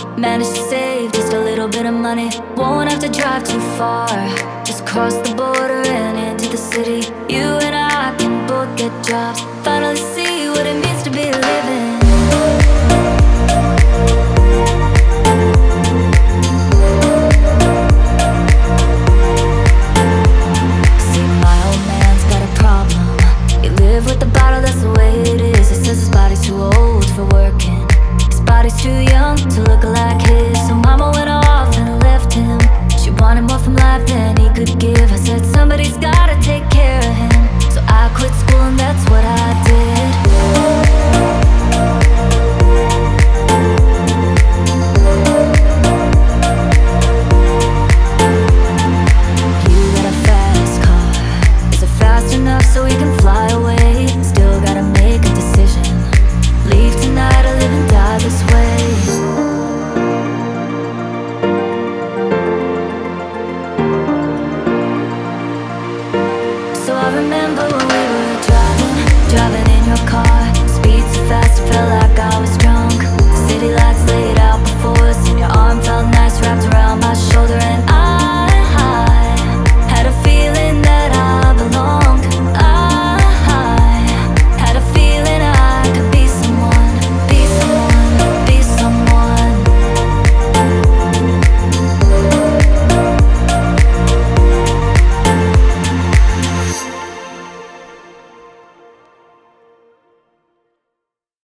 Managed to save just a little bit of money. Won't have to drive too far. Just cross the border and into the city. You and I can both get jobs. Finally see what it means to be living. See, my old man's got a problem. He live with the bottle, that's the way it is. He says his body's too old for working. His body's too young to look like his.